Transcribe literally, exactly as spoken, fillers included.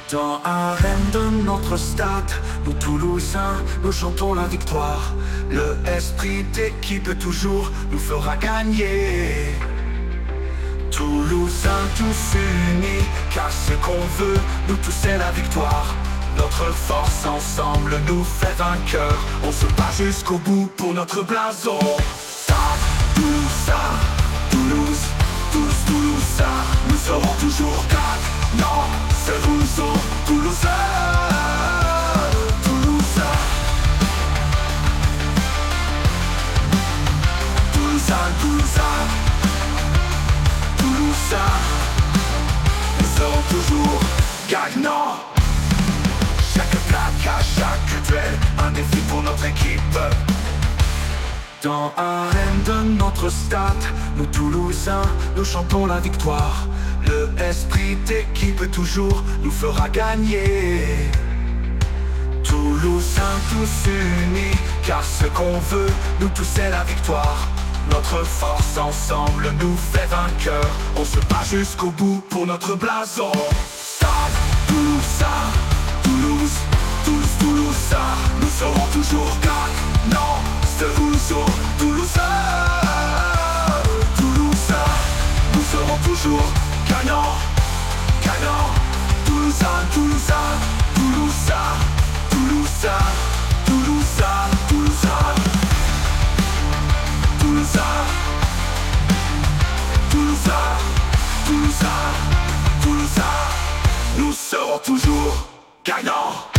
Dans l'arène de notre stade, nous Toulousains, nous chantons la victoire. Le esprit d'équipe toujours nous fera gagner. Toulousains tous unis, car ce qu'on veut, nous tous c'est la victoire. Notre force ensemble nous fait vainqueurs. On se bat jusqu'au bout pour notre blason. Stade Toulousain, Toulouse, tous Toulousains, nous serons toujours gagnants. C'est Rousseau, Toulousain, Toulousain, Toulousain, Toulousain, Toulousain, nous serons toujours gagnants. Chaque plaque, à chaque duel, un défi pour notre équipe. Dans l'arène de notre stade, nous Toulousains, nous chantons la victoire. Le esprit d'équipe toujours nous fera gagner. Toulousains tous unis, car ce qu'on veut, nous tous c'est la victoire. Notre force ensemble nous fait vainqueurs. On se bat jusqu'au bout pour notre blason. Stade Toulousain, Toulouse, tous Toulousains, nous serons toujours gagnants. C'est Rousseau, Toulousain, Toulousain, nous serons toujours gagnants, gagnants. Toulousain, Toulousain, Toulousain, Toulousain, Toulousain, Toulousain, Toulousain, Toulousain, Toulousain, Toulousain, nous serons toujours gagnants.